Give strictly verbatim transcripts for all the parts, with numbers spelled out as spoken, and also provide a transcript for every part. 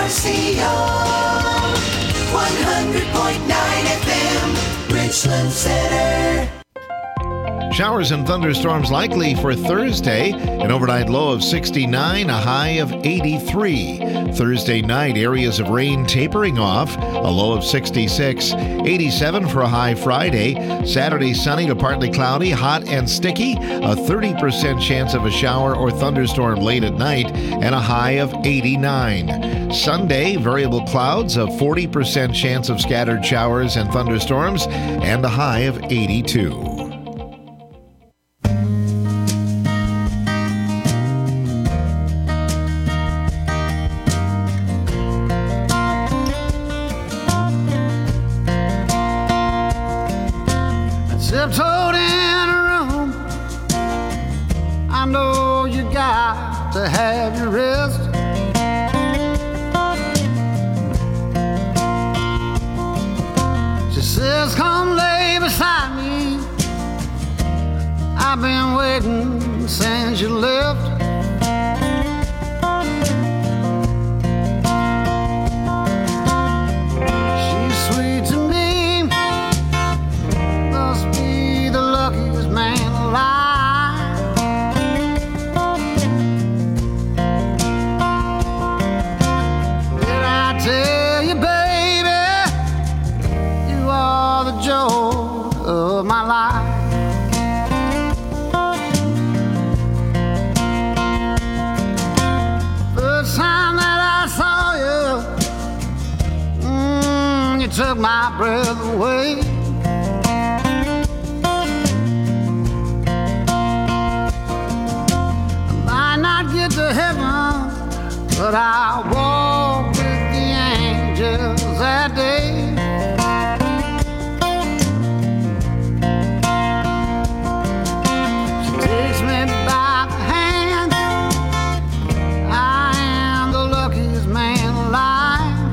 R C O, one hundred point nine F M, Richland Center. Showers and thunderstorms likely for Thursday. An overnight low of sixty-nine, a high of eighty-three. Thursday night, areas of rain tapering off, a low of sixty-six. eighty-seven for a high Friday. Saturday, sunny to partly cloudy, hot and sticky. A thirty percent chance of a shower or thunderstorm late at night, and a high of eighty-nine. Sunday, variable clouds, a forty percent chance of scattered showers and thunderstorms, and a high of eighty-two. Tiptoed in a room, I know you got to have your rest. She says, come lay beside me. I've been waiting since you left. She's sweet to me. Luckiest man alive. Did I tell you, baby, you are the joy of my life? First time that I saw you, mm, you took my breath away. To heaven, but I walked with the angels that day. She takes me by the hand. I am the luckiest man alive.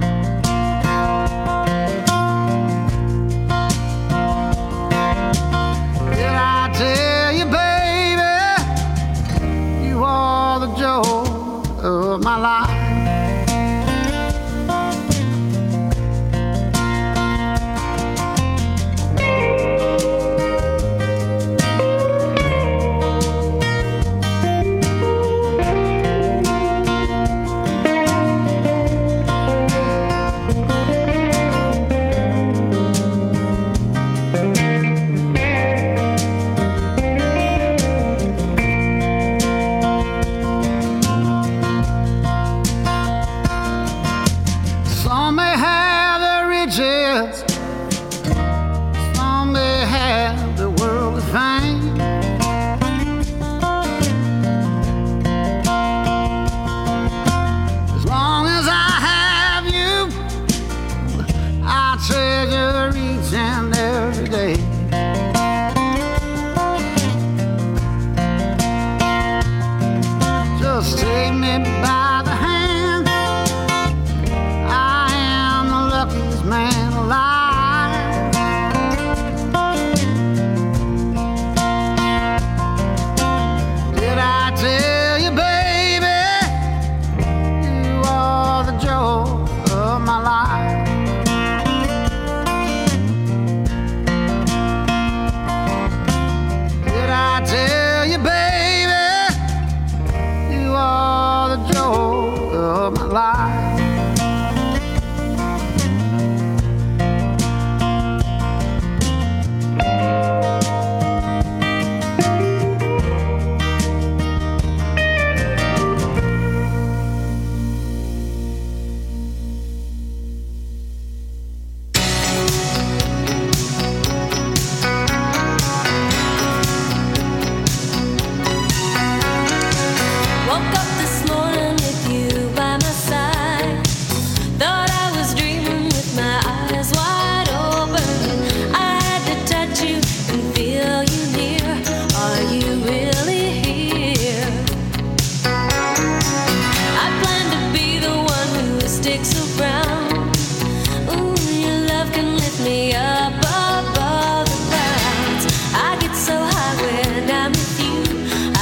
Did I tell you, baby, you are the joy of my life.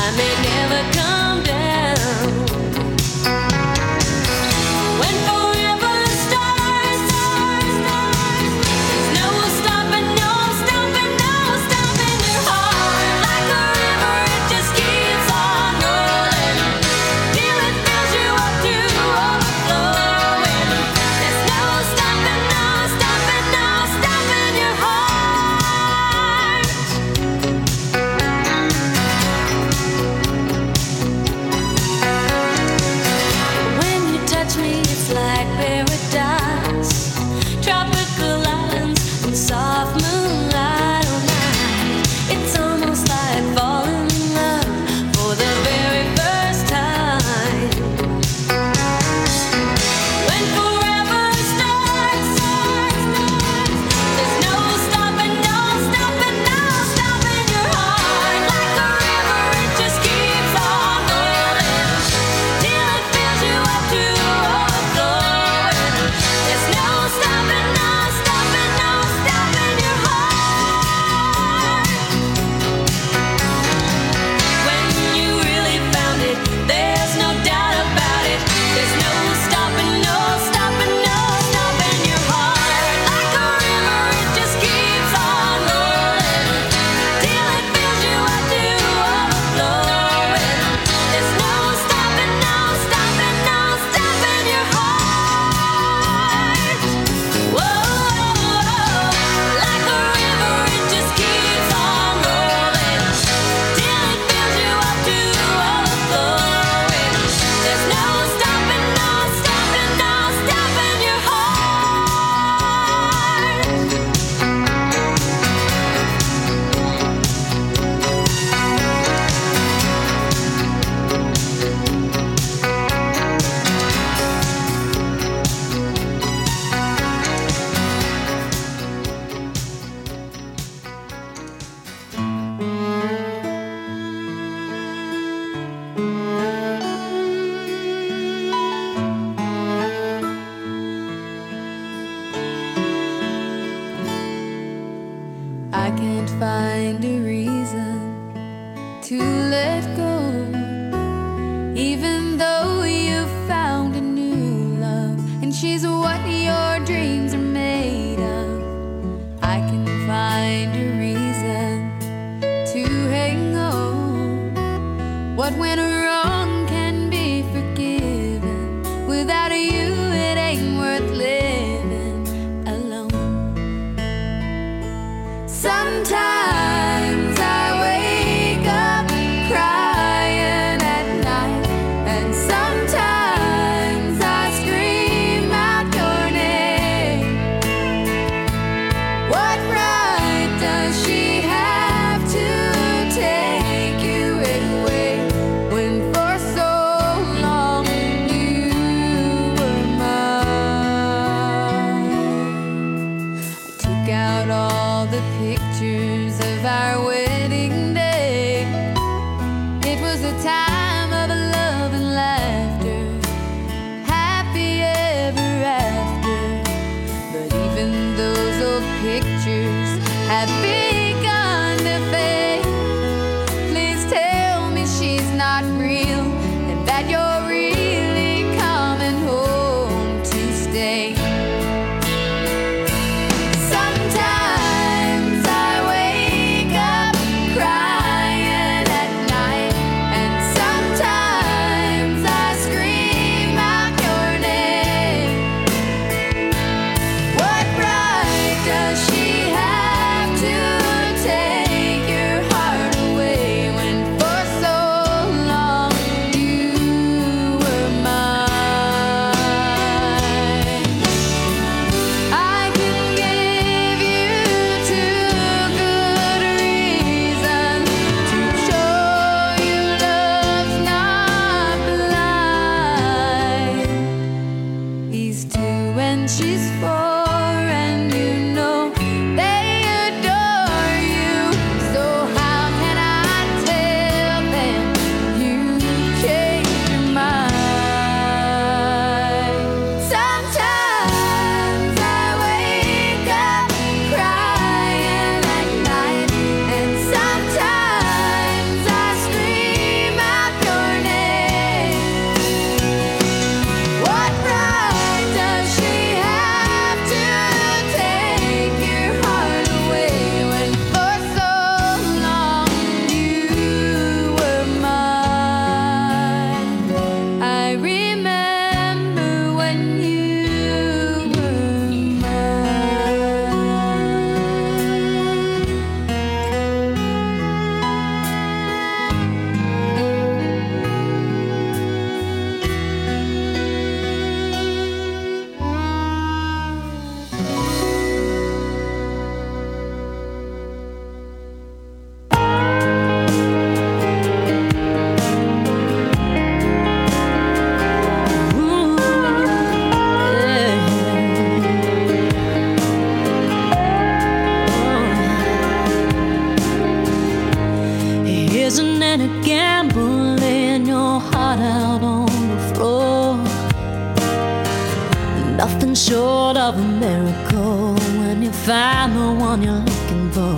When forever What went wrong can be forgiven. Without you, it ain't worth living alone. Sometimes I wake up crying at night, and sometimes I scream out your name. What right does she have to take you away when for so long you were mine? I took out all the pictures of our wedding day. It was a time of love and laughter, happy ever after. But even those old pictures have begun to fade. Please tell me she's not real and that you're really coming home to stay. Sometimes I wake up crying at night, and sometimes I scream out your name. What right does she have to take your heart away when for so long you were mine? I can give you two good reasons to show you love's not blind. He's two and she's four, and you know they adore you. So how can I tell them you changed your mind? Sometimes I wake up crying at night, and sometimes I scream out your name. What right does she have to take your heart away when for so long you were mine? I remember when you were mine. Isn't it a gamble laying your heart out on the floor? Nothing short of a miracle when you find the one you're looking for.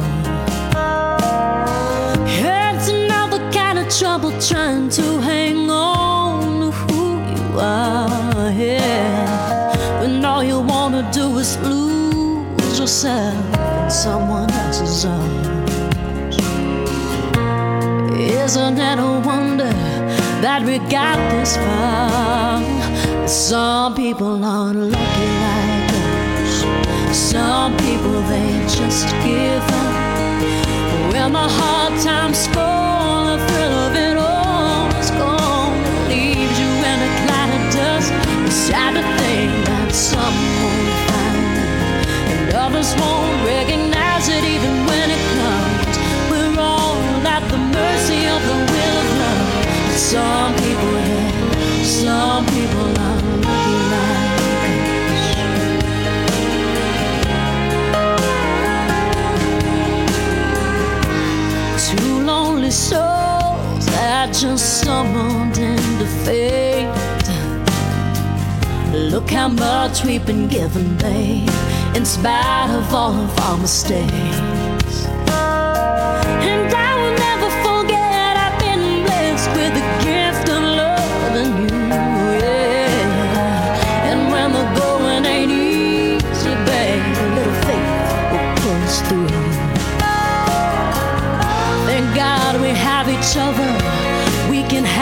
It's another kind of trouble trying to hang on to who you are, yeah. When all you wanna do is lose yourself in someone else's arms. Isn't it a wonder that we got this far? Some people aren't lucky like us. Some people, they just give up. When the hard times fall, the thrill of it all is gone. It leaves you in a cloud of dust. It's sad to think that some won't find it, and others won't recognize it even when it comes. We're all at the mercy of the will of love. But some people, yeah, some people are lucky like us. Two lonely souls that just summoned into fate. Look how much we've been given, babe, in spite of all of our mistakes. And I will never forget I've been blessed with the gift of loving you, yeah. And when the going ain't easy, babe, a little faith will pull us through. Thank God we have each other. We can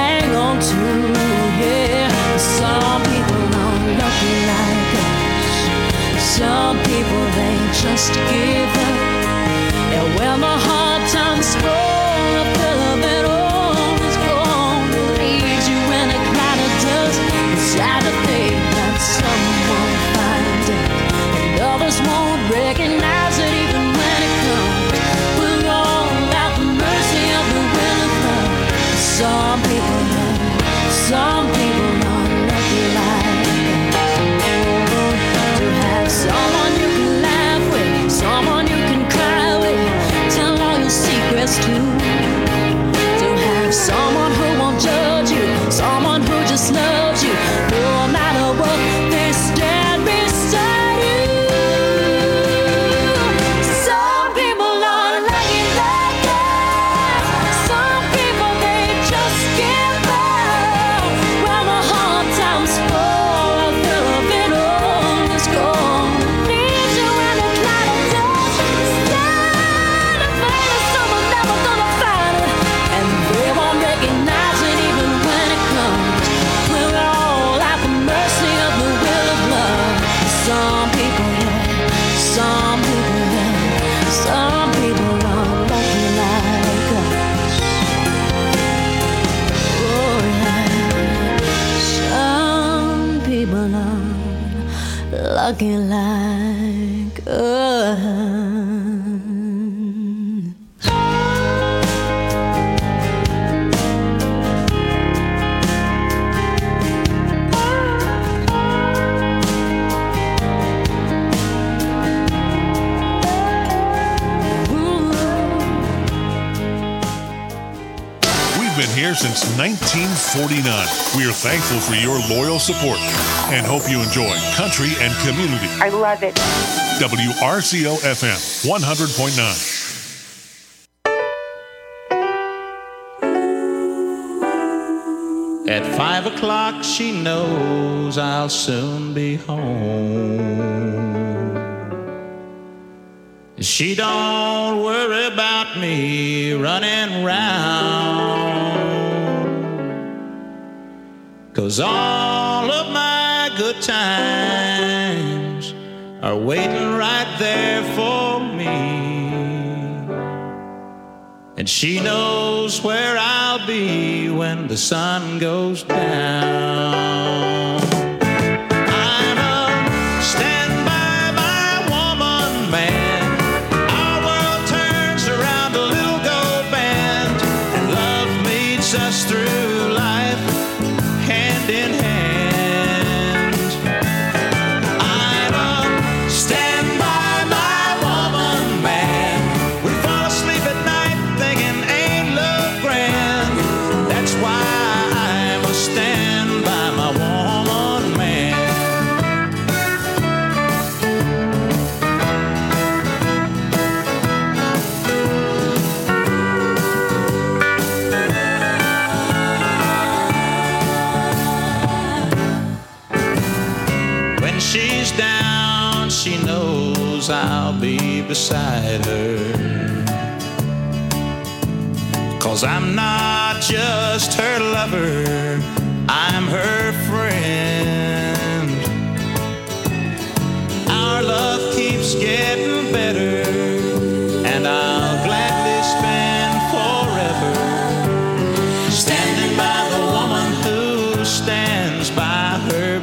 too. Yeah, some people aren't lucky like us. Some people they just give up. And when the hard times roll, a fill of it all is gone. It leaves you in a cloud of dust. It's sad to think that some won't find it, and others won't recognize it even when it comes. We're all at the mercy of the will of love. Some people know, some people aren't lucky like us. To have someone you can laugh with, someone you can cry with, tell all your secrets to. To have someone who won't judge you, someone who just loves you, no matter what, they stand beside you. Some people are lucky like us. Some people they just give up. When the hard times fall, a fill of it all is gone. Leaves you in a cloud of dust. Stand and find it, someone never gonna find it, and they won't recognize it even when it comes. We're all at the mercy of the will of love. Some people, yeah, some people, yeah, some people are lucky like us. Oh yeah, some people are lucky like us. We've been here since nineteen forty-nine. We are thankful for your loyal support and hope you enjoy country and community. I love it. W R C O F M one hundred point nine. At five o'clock she knows I'll soon be home. She don't worry about me running round, 'cause all of my good times are waiting right there for me. And she knows where I'll be when the sun goes down. I'm a stand by my woman, man. Our world turns around a little gold band, and love leads us through life hand in hand. I'm a stand by my woman, man. We fall asleep at night thinking ain't love grand. That's why I must stand by my woman, man. When she's down, she knows I'll be beside her. 'Cause I'm not just her lover, I'm her friend. Our love keeps getting better, and I'll gladly spend forever standing by the woman who stands by her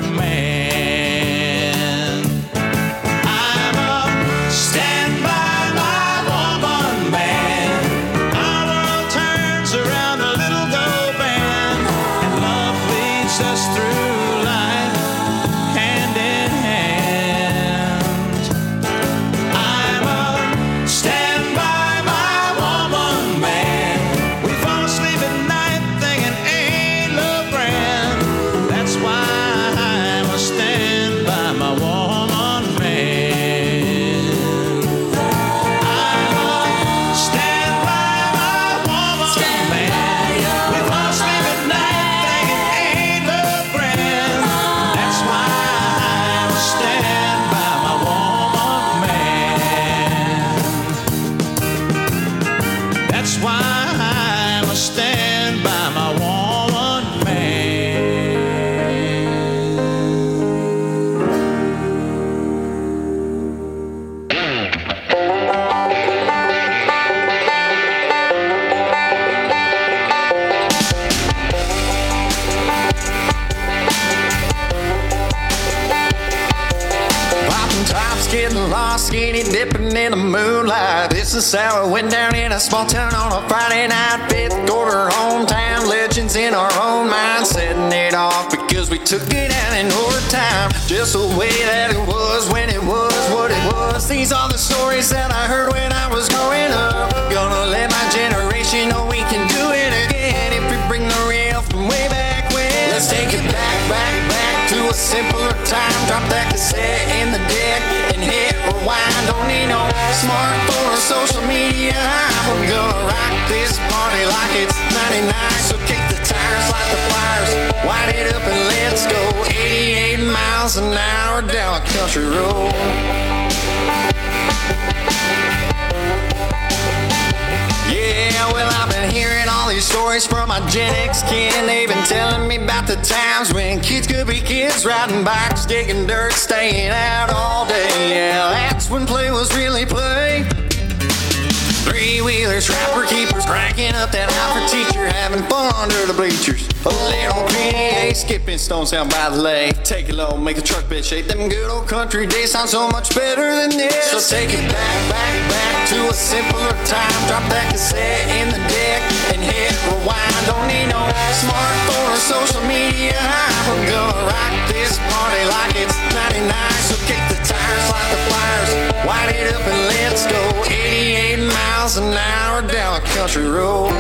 man. I'm a stand by my woman, man. Our world turns around a little gold band, and love leads us through life hand in hand. I'm a stand by my woman, man. We fall asleep at night thinking ain't love grand. That's why I must stand by my woman, man. I'm a stand by my woman, man. We fall asleep at night thinking ain't love grand. dipping in the moonlight. This is how it went down in a small town on a Friday night. Fifth quarter hometown legends in our own mind, setting it off because we took it out in overtime. Just the way that it was when it was what it was. These are the stories that I heard when I was growing up. Gonna let my generation know we can do it again if we bring the real from way back when. Let's take it back, back, back to a simpler time. Drop that cassette in the deck and hit rewind. Don't need no smartphone or social media. I'm gonna rock this party like it's ninety-nine. So kick the tires, light the flyers, wind it up and let's go. eighty-eight miles an hour down a country road. Yeah, well, I've been hearing all these stories from my Gen X kid, and they've been telling me about the times when kids could be kids, riding bikes, digging dirt, staying out all day. Yeah, that's when play was really play. Three-wheelers, rapper keepers, cranking up that high for teacher, having fun under the bleachers. A little P A, skipping stones down by the lake. Take it low, make a truck bed shake. Them good old country days sound so much better than this. So take it back, back, back to a simpler time. Drop that cassette in the deck and hit rewind. Don't need no smartphone or social media. I'm gonna rock this party like it's ninety-nine. So kick the tires, light the flyers, wind it up and let's go. eighty-eight miles an hour down a country road.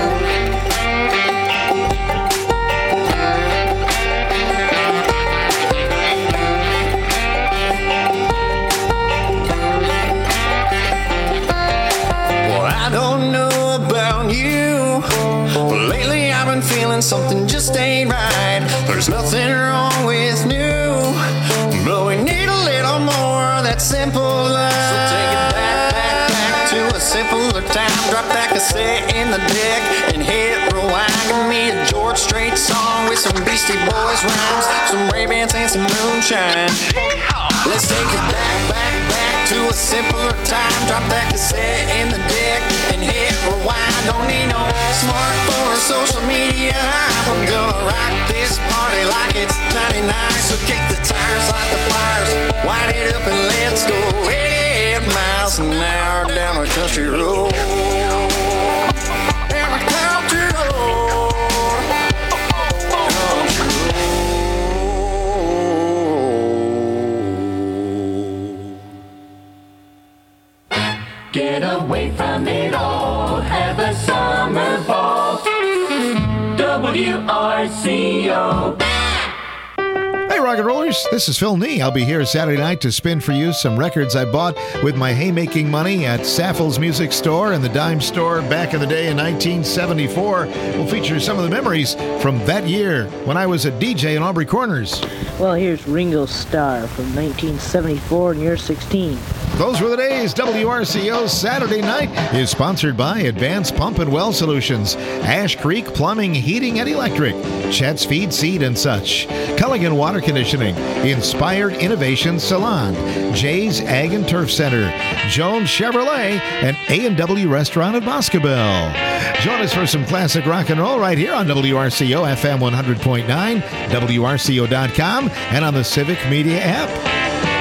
Well, I don't know about you, but lately I've been feeling something just ain't right. There's nothing wrong with new, but we need a little more of that simple love. So take it back, back, back to a simpler time. Drop that cassette in the deck and hit rewind. Give me a George Strait song with some Beastie Boys rhymes, some Ray-Bans and some moonshine. Let's take it back, back, back to a simpler time. Drop that cassette in the deck and hit rewind. Don't need no smartphone or social media. I'm gonna rock this party like it's ninety-nine. So kick the tires, light the flyers, wind it up and let's go. eighty-eight miles an hour down a country road. Down a country road. Get away from it all, have a summer ball. W R C O. Hey, rock and rollers, this is Phil Nee. I'll be here Saturday night to spin for you some records I bought with my haymaking money at Saffel's Music Store and the Dime Store back in the day in nineteen seventy-four. We'll feature some of the memories from that year when I was a D J in Aubrey Corners. Well, here's Ringo Starr from nineteen seventy-four and you're sixteen. Those were the days. W R C O Saturday Night is sponsored by Advanced Pump and Well Solutions, Ash Creek Plumbing, Heating and Electric, Chet's Feed, Seed and Such, Culligan Water Conditioning, Inspired Innovation Salon, Jay's Ag and Turf Center, Jones Chevrolet, and A and W Restaurant at Boscobel. Join us for some classic rock and roll right here on W R C O F M one hundred point nine, W R C O dot com, and on the Civic Media app.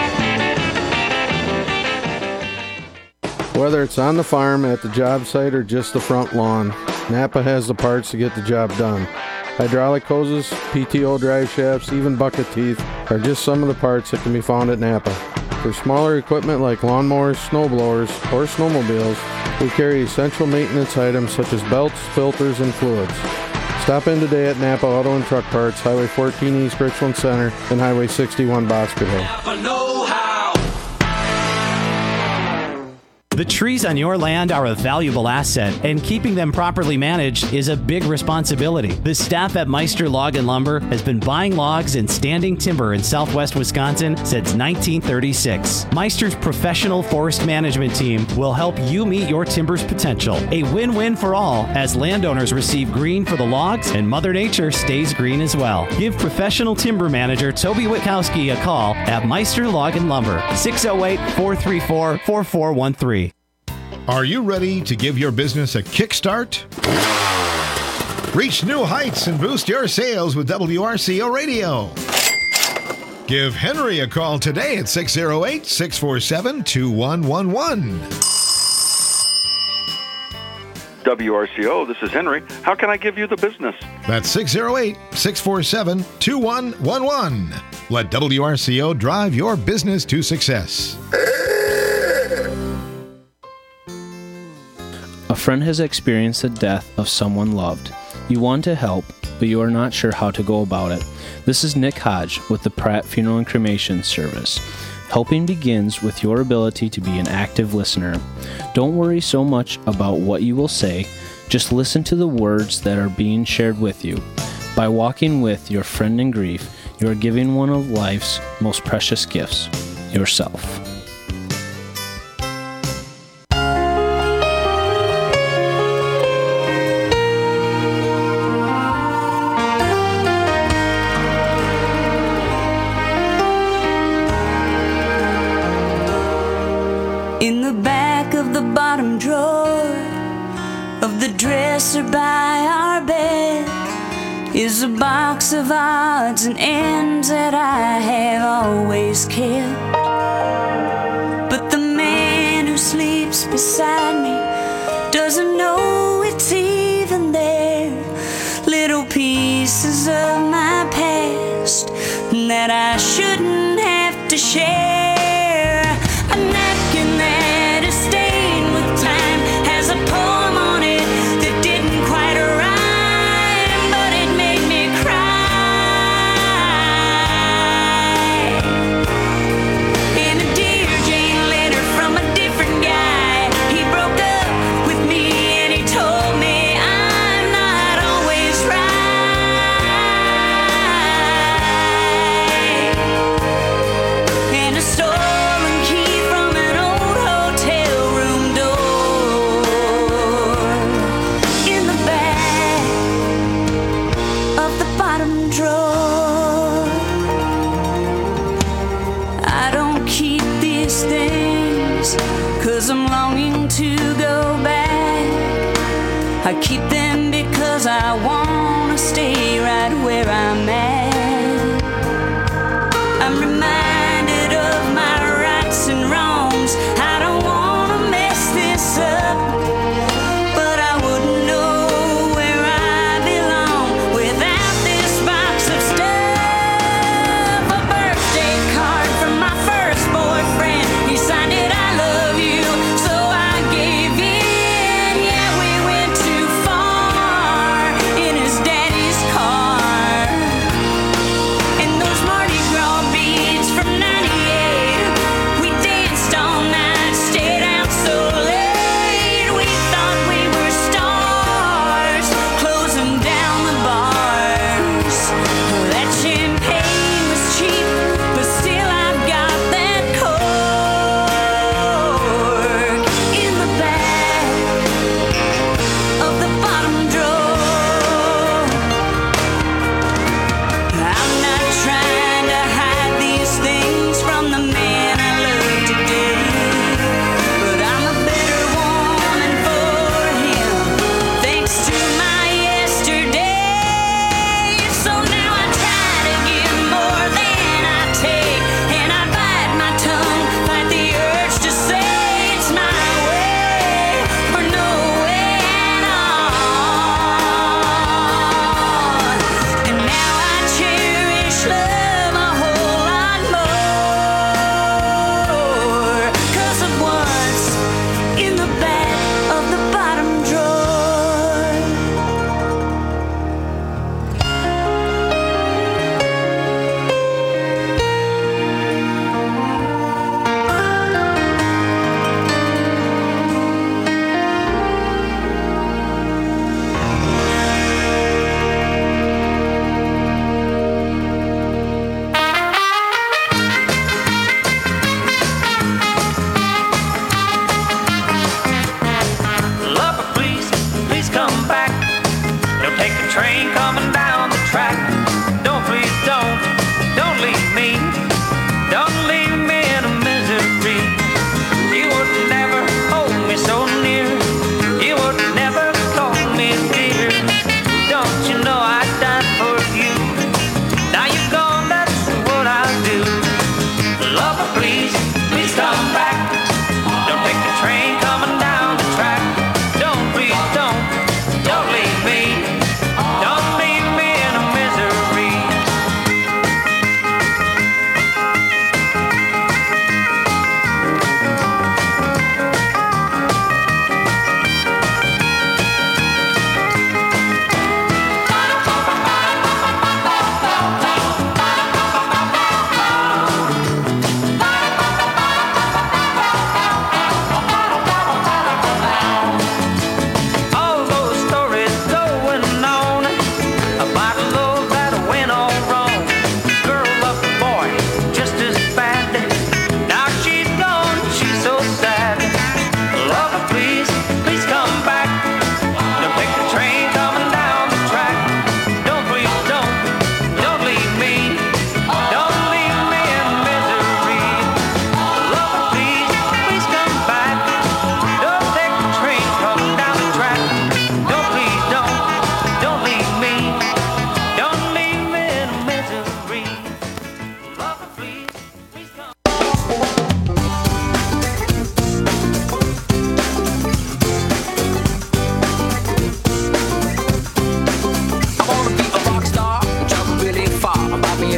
Whether it's on the farm, at the job site, or just the front lawn, Napa has the parts to get the job done. Hydraulic hoses, P T O drive shafts, even bucket teeth are just some of the parts that can be found at Napa. For smaller equipment like lawnmowers, snowblowers, or snowmobiles, we carry essential maintenance items such as belts, filters, and fluids. Stop in today at Napa Auto and Truck Parts, Highway fourteen East Richland Center, and Highway sixty-one Boscoville. Napa know-how. The trees on your land are a valuable asset, and keeping them properly managed is a big responsibility. The staff at Meister Log and Lumber has been buying logs and standing timber in southwest Wisconsin since nineteen thirty-six. Meister's professional forest management team will help you meet your timber's potential. A win-win for all, as landowners receive green for the logs and Mother Nature stays green as well. Give professional timber manager Toby Witkowski a call at Meister Log and Lumber, six oh eight, four three four, four four one three. Are you ready to give your business a kickstart? Reach new heights and boost your sales with W R C O Radio. Give Henry a call today at six oh eight, six four seven, two one one one. W R C O, this is Henry. How can I give you the business? That's six oh eight, six four seven, two one one one. Let W R C O drive your business to success. A friend has experienced the death of someone loved. You want to help, but you are not sure how to go about it. This is Nick Hodge with the Pratt Funeral and Cremation Service. Helping begins with your ability to be an active listener. Don't worry so much about what you will say, just listen to the words that are being shared with you. By walking with your friend in grief, you are giving one of life's most precious gifts, yourself. In the back of the bottom drawer of the dresser by our bed is a box of odds and ends that I have always kept. But the man who sleeps beside me doesn't know it's even there. Little pieces of my past that I shouldn't have to share. A napkin that is stained with time has a poem on it that didn't quite rhyme, but it made me cry. And a Dear Jane letter from a different guy. He broke up with me and he told me I'm not always right. And a stolen key from an old hotel room door in the back of the bottom drawer. I don't keep these things 'cause I'm longing to go back. I keep them because I wanna stay right where I'm at. I'm reminded of my rights and wrongs. I don't wanna mess this up, but I wouldn't know where I belong without this box of stuff. A birthday card from my first boyfriend. He signed it, I love you, so I gave in. Yeah, we went too far in his daddy's car.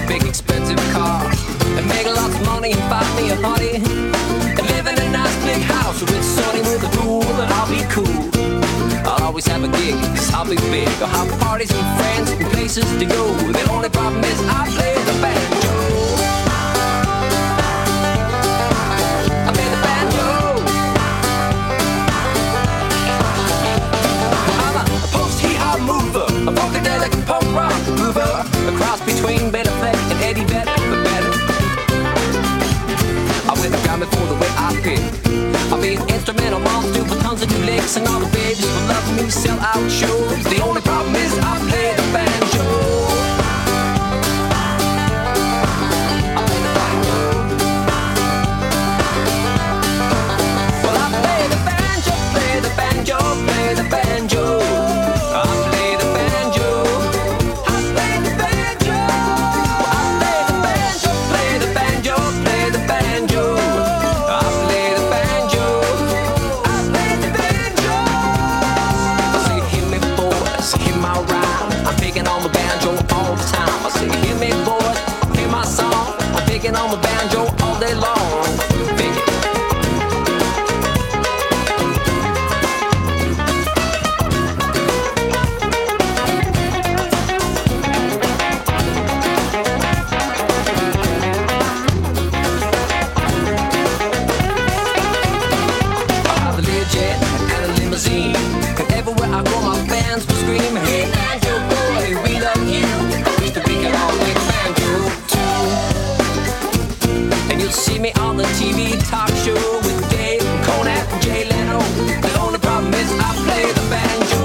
big expensive car, and make lots of money and find me a honey, and live in a nice big house with sunny with a pool, and I'll be cool. I'll always have a gig, cause I'll be big. I'll have parties with friends and places to go. The only problem is I play the banjo. I play the banjo. I'm a post-hee-haw mover, a funkadelic punk rock mover, a cross between Beta Fleck and Eddie Vedder, but better. I wear the garment for the way I fit. I'll be an instrumental monster with tons of new licks, and all the babies will love me, sell out shows. The only problem is I play the banjo. I play the banjo. Well, I play the banjo, play the banjo, play the banjo. I play the banjo. I play the banjo. I play the banjo, play the banjo, play the banjo. I play the banjo. I play the banjo. I say, hear me boys, hear my rhyme. I'm picking on the banjo all the time. I say, hear me boys, hear my song. I'm picking on the banjo all day long. Pick it. And everywhere I go, my fans will scream, hey, banjo boy, we love you. I wish that we could all play the banjo too. And you'll see me on the T V talk show with Dave, Conan, and Jay Leno. The only problem is I play the banjo.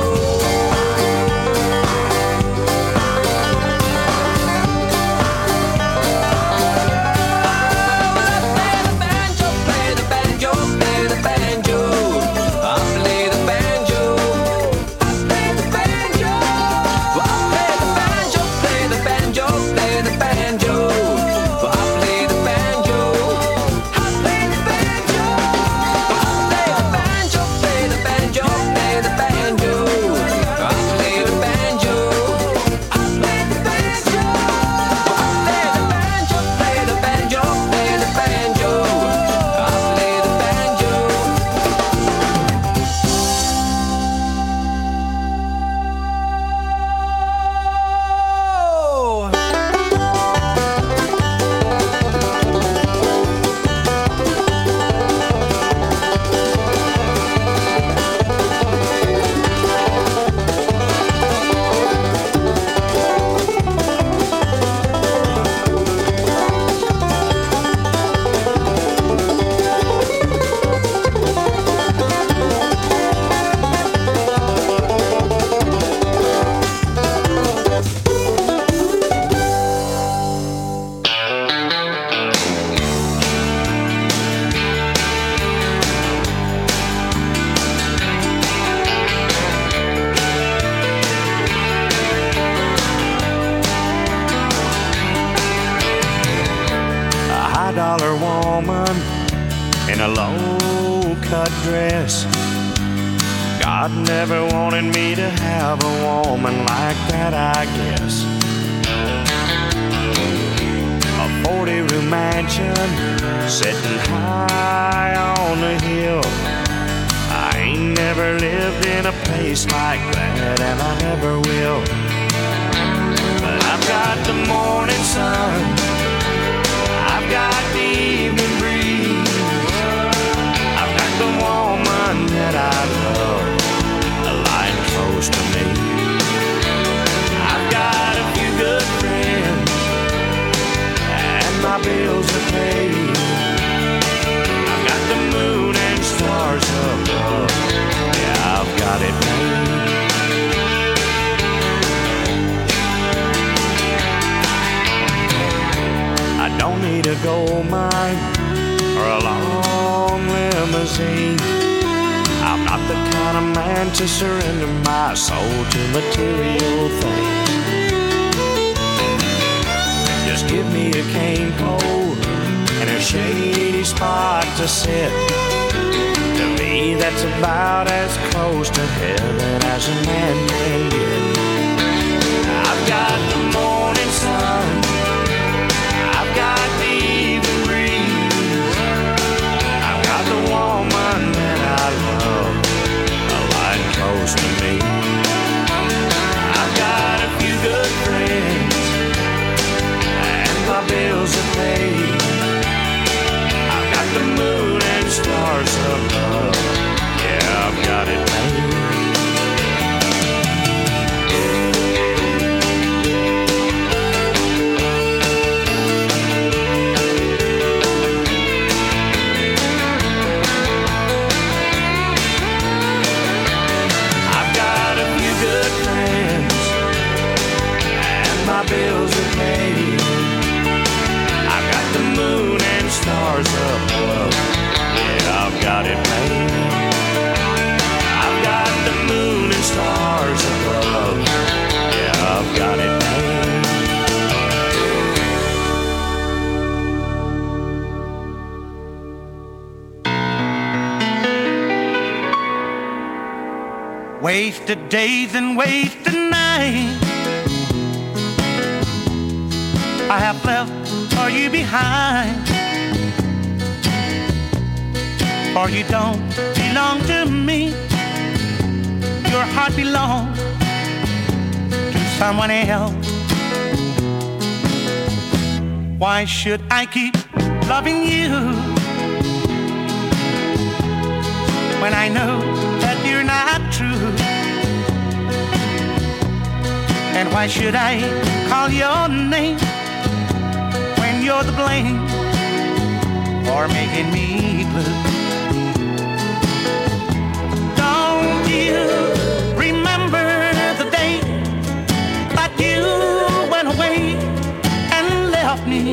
I play the banjo, play the banjo, play the banjo. I play the banjo. I play the banjo. Well, I play the banjo, play the banjo, play the banjo. Well, I play the banjo. I play the banjo. Well, I play the banjo, play the banjo, play the banjo. I play the banjo. I play the banjo. Well, I play the banjo, play the banjo, play the banjo. I play the banjo. A high dollar woman in a low cut dress. God never wanted me to have a woman like that, I guess. A forty room mansion sitting high on the hill. I ain't never lived in a place like that, and I never will. But I've got the morning sun, I've got the evening breeze, I've got the woman that I love lying close to me. I've got a few good friends and my bills are paid. I've got the moon and stars above, yeah, I've got it made. I don't need a gold mine or a long limousine. I'm not the kind of man to surrender my soul to material things. Just give me a cane pole and a shady spot to sit. To me, that's about as close to heaven as a man can get. I've got the morning sun, bills are paid. I've got the moon and stars above. Yeah, I've got it made. Bills are paid. I've got the moon and stars above. Yeah, I've got it made. I've got the moon and stars above. Yeah, I've got it made. Wasted days and wasted nights I have left for you behind, for you don't belong to me. Your heart belongs to someone else. Why should I keep loving you when I know that you're not true? And why should I call your name when you're the blame for making me blue? Don't you remember the day that you went away and left me?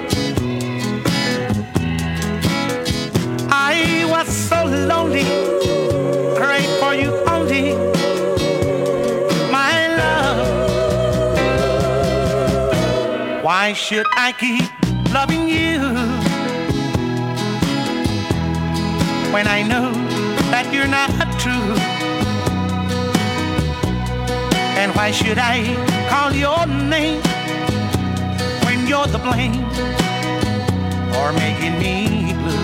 I was so lonely, prayed for you only, my love. Why should I keep loving you when I know that you're not true? And why should I call your name when you're the blame for making me blue?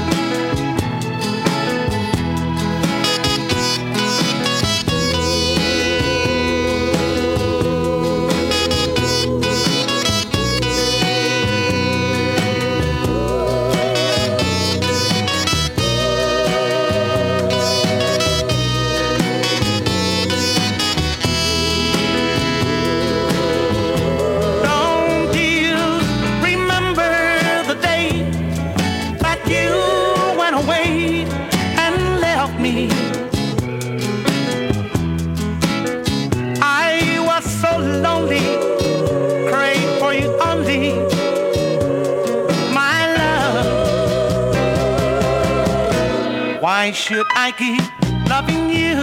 Why should I keep loving you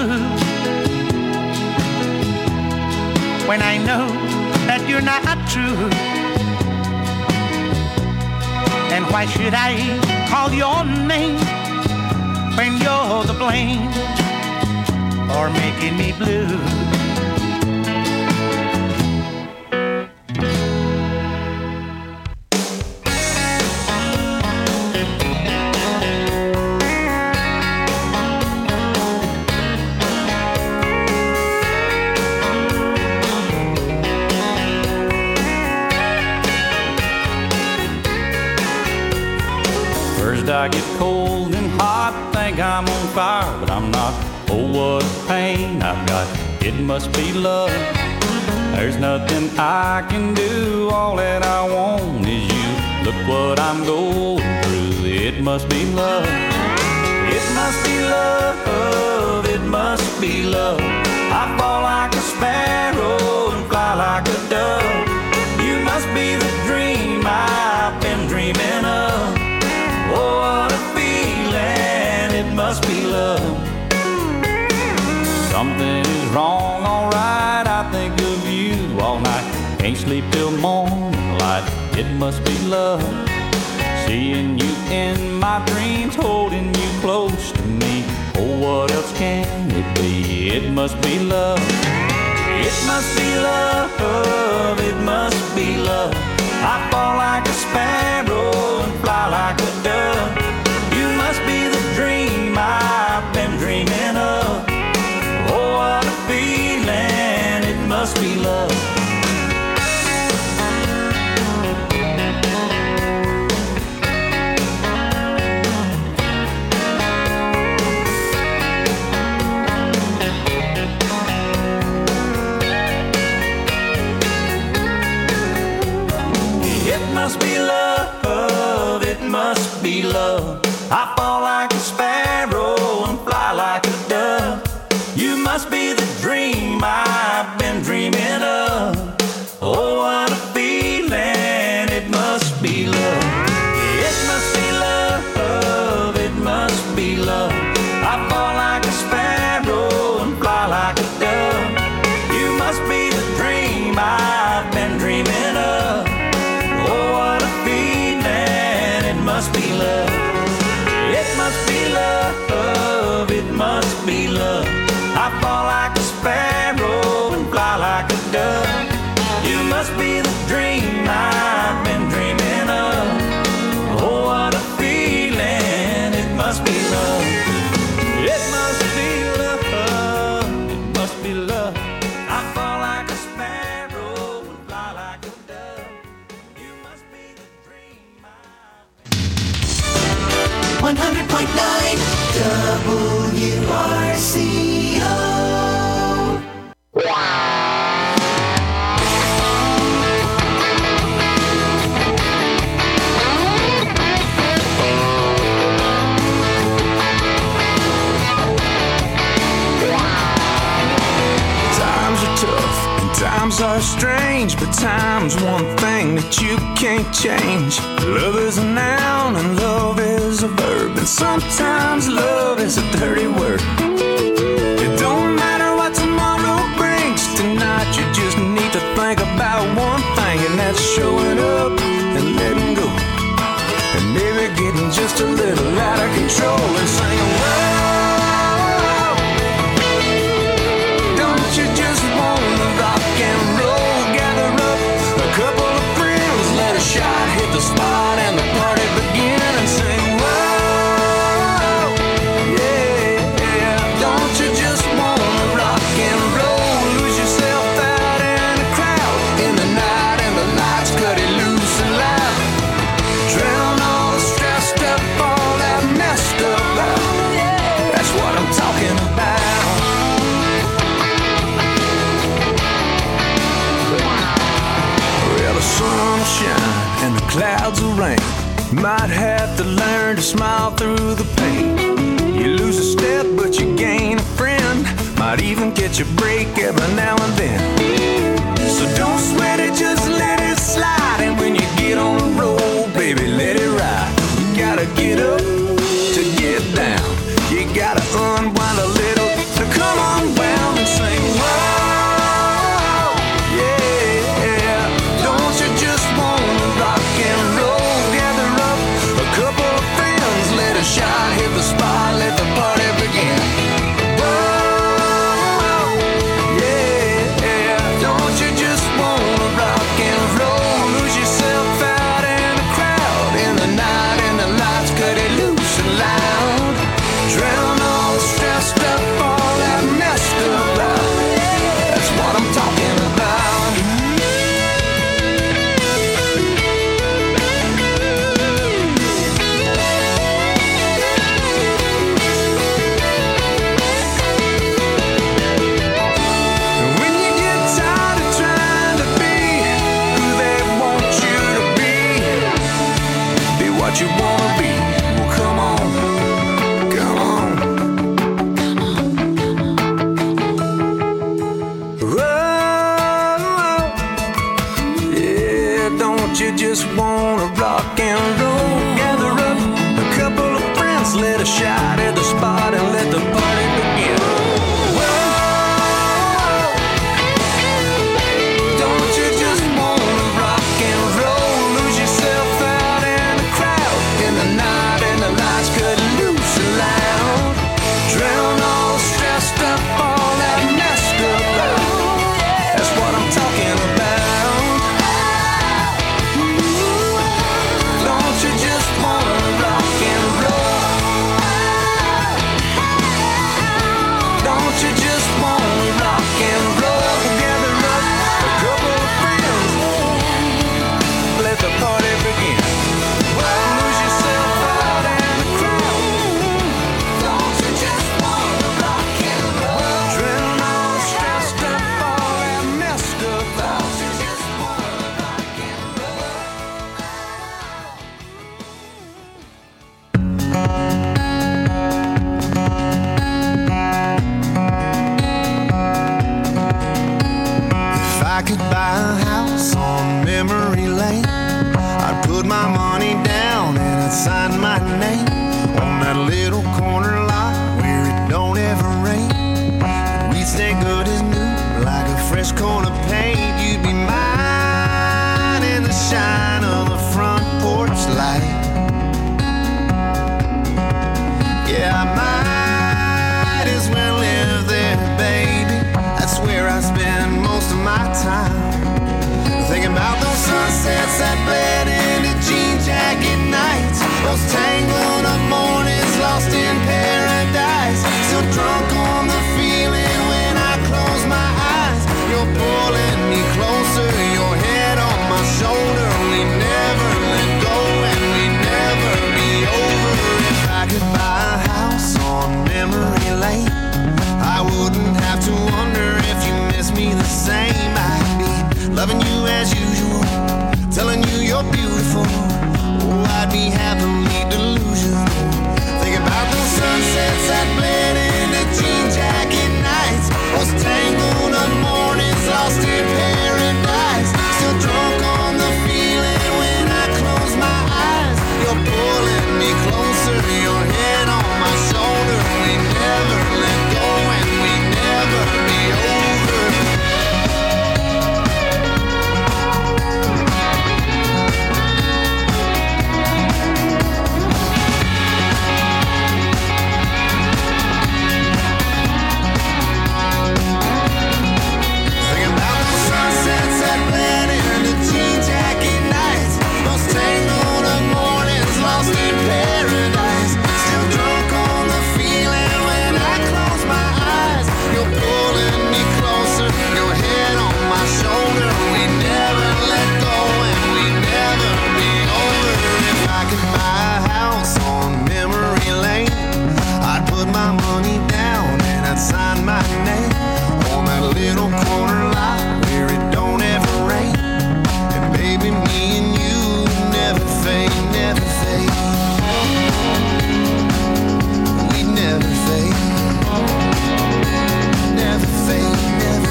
when I know that you're not true? And why should I call your name when you're the blame for making me blue? I get cold and hot, think I'm on fire, but I'm not. Oh, what a pain I've got, it must be love. There's nothing I can do, all that I want is you. Look what I'm going through, it must be love. It must be love, it must be love. I fall like a sparrow and fly like a dove. You must be the dream I've been dreaming of. Oh, what a feeling, it must be love. Something is wrong, alright, I think of you all night. Can't sleep till morning light, it must be love. Seeing you in my dreams, holding you close to me. Oh, what else can it be? It must be love. It must be love, it must be love. I fall like a sparrow and fly like a dove. You must be the dream I've been dreaming of. Oh, what a feeling, it must be love. must be love, it must be love. I fall like a sparrow and fly like a dove. You must be the dream I've been dreaming of. Oh, what a feeling, it must be love. It must be love, it must be love. I fall like a sparrow and fly like a dove. You must be the dream I've been dreaming of. Oh, what a feeling, it must be love. It must be love, it must be love. I fall like a sparrow and fly like a dove. You must be the dream I've been dreaming of. Oh, what a feeling, it must be love. It must be love, it must be love. I fall like a sparrow and fly like a dove. You must be the dream I've one hundred point nine W R C O. Times are tough and times are strange, but time's one thing that you can't change. Love is a noun and love is a verb, and sometimes love is a dirty word. It don't matter what tomorrow brings, tonight you just need to think about one thing, and that's showing up and letting go, and maybe getting just a little out of control and saying, whoa, don't you just wanna rock and roll? Gather up a couple of friends, let a shot hit the spot and the party begin, and sing, whoa, yeah, yeah. Don't you just wanna rock and roll? Lose yourself out in the crowd in the night, and the lights cut it loose and loud. Drown all the stressed up, all that messed up out. That's what I'm talking about. Well, the sun will shine and the clouds will rain. Might have to learn to smile through the pain. You lose a step, but you gain a friend. Might even catch a break every now and then. So don't sweat it, just let it slide. And when you get on the road, baby, let it ride. You gotta get up to get down. You gotta unwind a little to come unwound and sing, whoa, yeah. Don't you just wanna rock and roll? Gather up a couple of friends, let a shot hit the spot, let the party begin. Whoa, yeah. Don't you just wanna rock and roll? Lose yourself out in the crowd in the night, and the lights cut it loose and loud. Drown all the stressed up, all that messed up out. That's what I'm talking about. When you get tired of trying to be who they want you to be, be what you wanna be. Well, come on, come on. Whoa, yeah, don't you just wanna rock and roll? Gather up a couple of friends, let a shot at the spot and let the party begin. Whoa, don't you just wanna rock and roll? Lose yourself out in the crowd in the night, and the lights cut loose and loud. Drown all stressed up, all that messed up out. That's what I'm talking about. Don't you just wanna rock and roll? put my money down and I'd sign my name on that little corner lot where it don't ever rain. And we'd stay good as new, like a fresh coat of paint. You'd be mine in the shine of the front porch light. Yeah, I might as well live there, baby. That's where I spend most of my time. Thinking about those sunsets that bled into jean jacket nights, those tangled up mornings lost in paradise. Still drunk on the feeling when I close my eyes. You're pulling me closer, your head on my shoulder. We never let go and we never be over. If I could buy a house on memory lane, I wouldn't have to wonder if you miss me the same. I'd be loving you as usual, telling you you're beautiful. Oh, I'd be happily delusional. Think about those sunsets that bled into jean jacket nights, those tangled up mornings lost in paradise. Still drunk on the feeling when I close my eyes. You're pulling me closer, your head on my shoulder. We never let go and we never be over. My money down and I'd sign my name on that little corner lot where it don't ever rain. And baby, me and you never fade, never fade. We'd never fade, never fade, never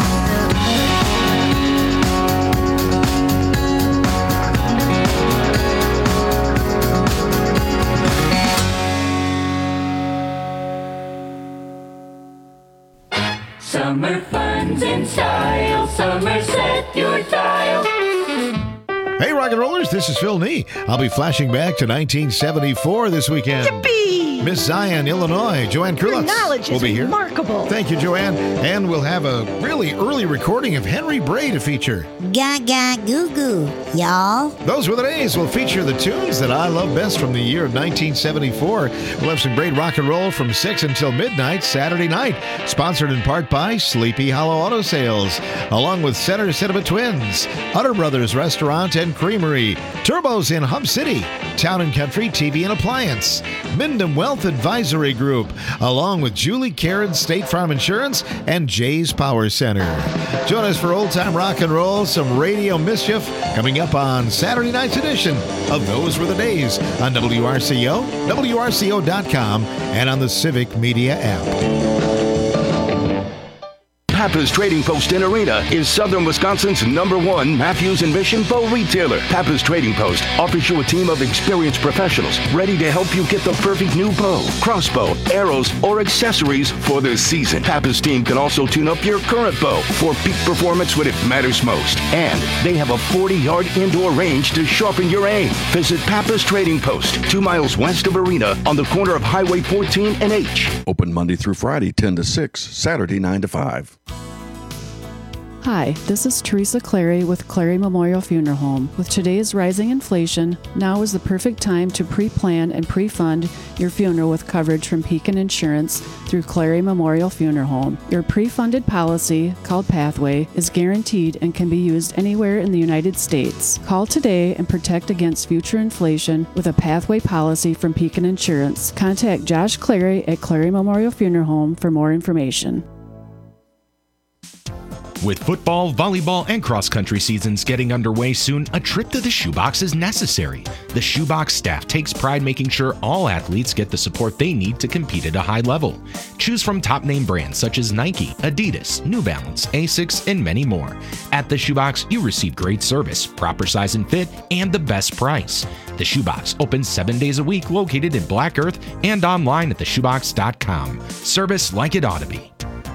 Summer fun's in style, Somerset your dial. Hey, rock and rollers, this is Phil Nee. I'll be flashing back to nineteen seventy-four this weekend. Yippee! Miss Zion, Illinois. Joanne Your Krulitz knowledge will is be here. remarkable. Thank you, Joanne. And we'll have a really early recording of Henry Bray to feature. Gaga goo goo, y'all. Those were the days. We'll feature the tunes that I love best from the year of nineteen seventy-four. We'll have some great rock and roll from six until midnight Saturday night. Sponsored in part by Sleepy Hollow Auto Sales, along with Center Cinema Twins, Utter Brothers Restaurant and Creamery, Turbos in Hub City, Town and Country T V and Appliance, Mindham Wealth Advisory Group, along with Julie Caron State Farm Insurance and Jay's Power Center. Join us for old time rock and roll, some radio mischief coming up on Saturday night's edition of Those Were the Days on W R C O, W R C O dot com, and on the Civic Media app. Pappas Trading Post in Arena is Southern Wisconsin's number one Matthews and Mission bow retailer. Pappas Trading Post offers you a team of experienced professionals ready to help you get the perfect new bow, crossbow, arrows, or accessories for the season. Pappas team can also tune up your current bow for peak performance when it matters most. And they have a forty-yard indoor range to sharpen your aim. Visit Pappas Trading Post, two miles west of Arena on the corner of Highway fourteen and H. Open Monday through Friday, ten to six, Saturday, nine to five. Hi, this is Teresa Clary with Clary Memorial Funeral Home. With today's rising inflation, now is the perfect time to pre-plan and pre-fund your funeral with coverage from Pekin Insurance through Clary Memorial Funeral Home. Your pre-funded policy, called Pathway, is guaranteed and can be used anywhere in the United States. Call today and protect against future inflation with a Pathway policy from Pekin Insurance. Contact Josh Clary at Clary Memorial Funeral Home for more information. With football, volleyball, and cross-country seasons getting underway soon, a trip to the Shoebox is necessary. The Shoebox staff takes pride making sure all athletes get the support they need to compete at a high level. Choose from top-name brands such as Nike, Adidas, New Balance, Asics, and many more. At the Shoebox, you receive great service, proper size and fit, and the best price. The Shoebox opens seven days a week, located in Black Earth, and online at the shoebox dot com. Service like it ought to be.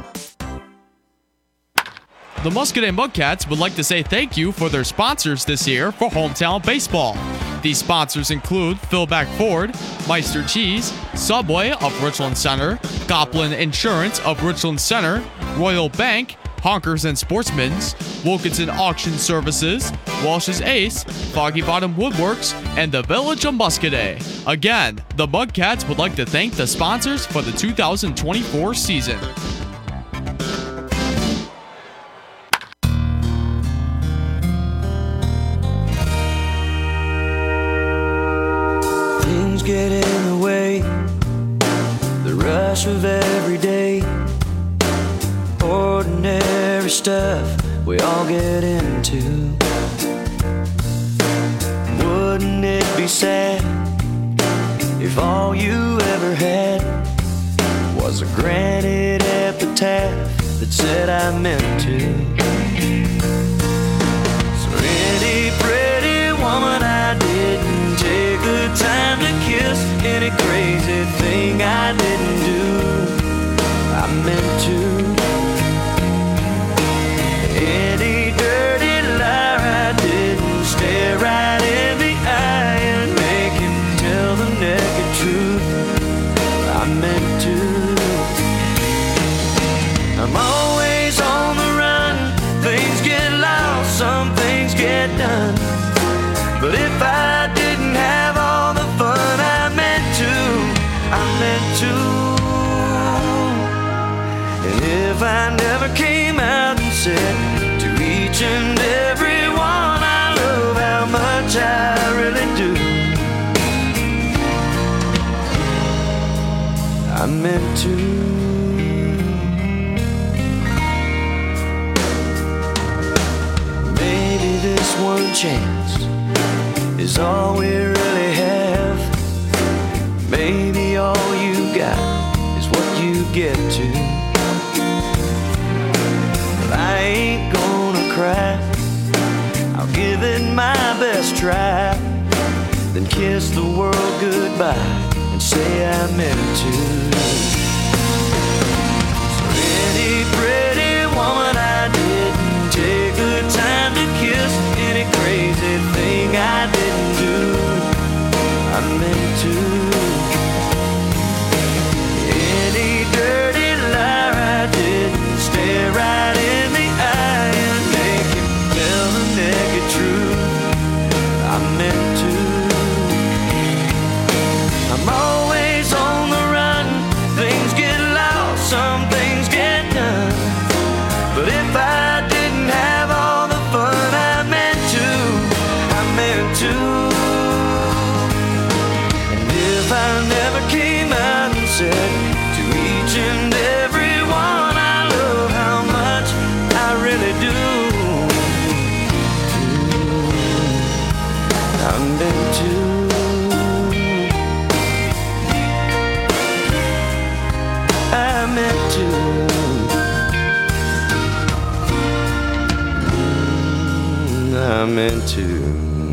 The Muscadet Mudcats would like to say thank you for their sponsors this year for Hometown Baseball. These sponsors include Philback Ford, Meister Cheese, Subway of Richland Center, Goplin Insurance of Richland Center, Royal Bank, Honkers and Sportsmen's, Wilkinson Auction Services, Walsh's Ace, Foggy Bottom Woodworks, and the Village of Muscadet. Again, the Mudcats would like to thank the sponsors for the two thousand twenty-four season. Things get in the way, the rush of every day, ordinary stuff we all get into. Wouldn't it be sad if all you ever had was a granite epitaph that said I meant to? So any pretty woman I didn't take the time to kiss, any crazy thing I didn't do, I meant to. Any dirty liar I didn't stare right in the eye and make him tell the naked truth, I meant to. I'm always on the run, things get lost, some things get done. But if I didn't have all the fun I meant to, I meant to. And if I never came out and said to each and every one I love how much I really do, I meant to. Maybe this one chance is all we really have. Maybe all you got is what you get to. But I ain't gonna cry, I'll give it my best try, then kiss the world goodbye and say I meant to. So any pretty woman I didn't take the time to kiss, any crazy thing I didn't do, I meant to. Any dirty liar I didn't stare right in the eye and make him tell the naked truth, I meant to. I'm always on the run, things get lost, some things get done. But if I didn't have all the fun I meant to, I meant to. And if I never came out and said to each and every one I love how much I really do, I meant to. I meant to. I meant to.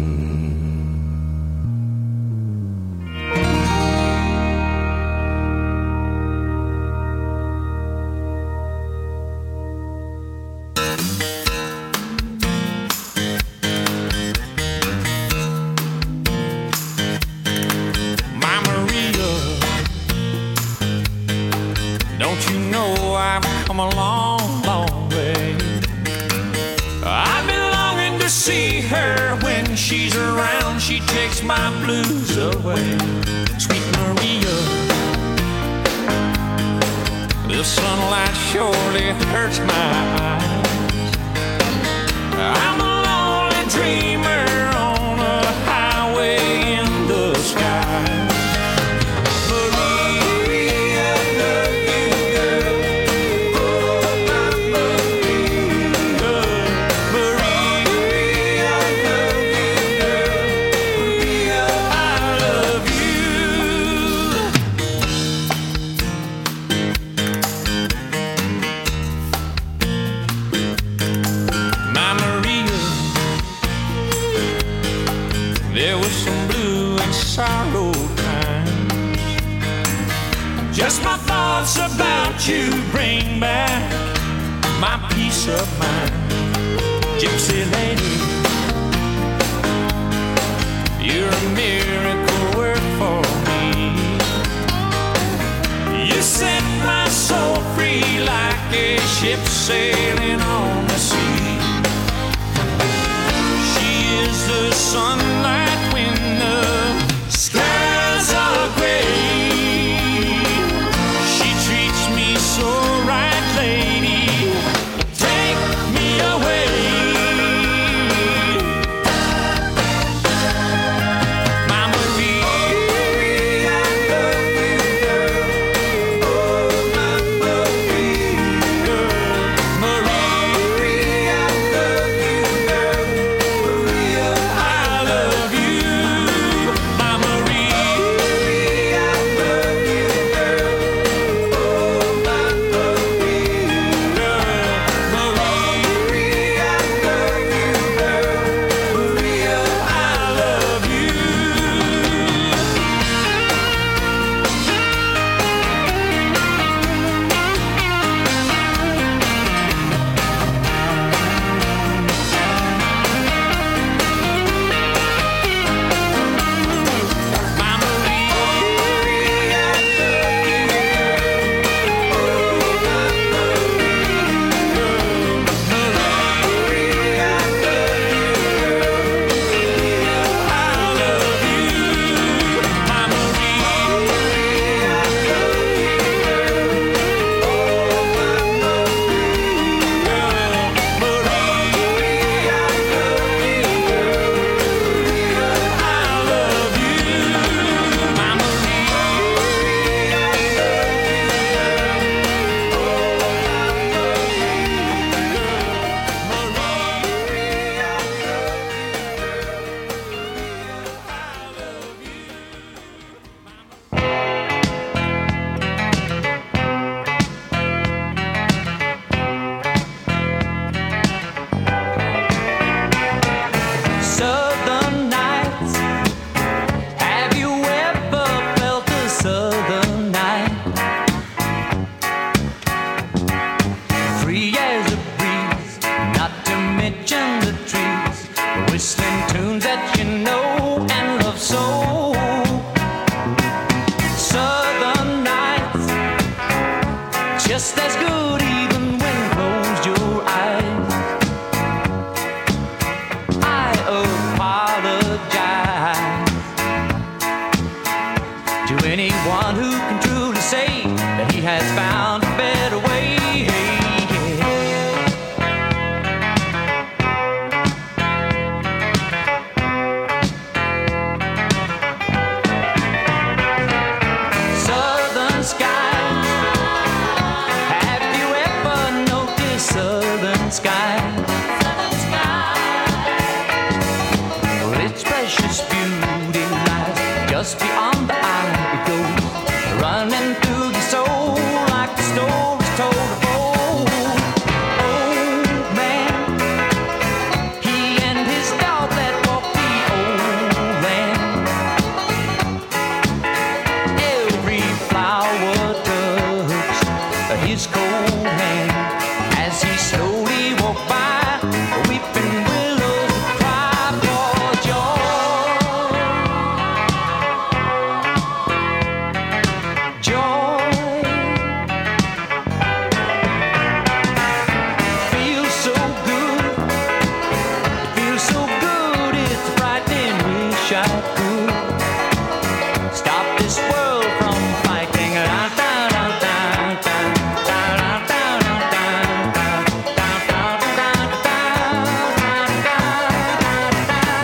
My Maria, don't you know I've come a long, long way? I've been longing to see her. When she's around, she takes my blues away. Sweet Maria, the sunlight surely hurts my eyes. I'm a lonely dreamer on a highway in the sky. Maria, love you, girl. Oh, my Maria. there was some blue and sorrow times. Just my thoughts about you bring back my peace of mind. Gypsy lady, you're a miracle work for me. You set my soul free like a ship sailing on the sea. She is the sunlight when the skies are gray. She treats me so right, lady. Take me away.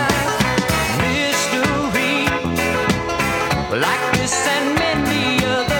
Like this and many other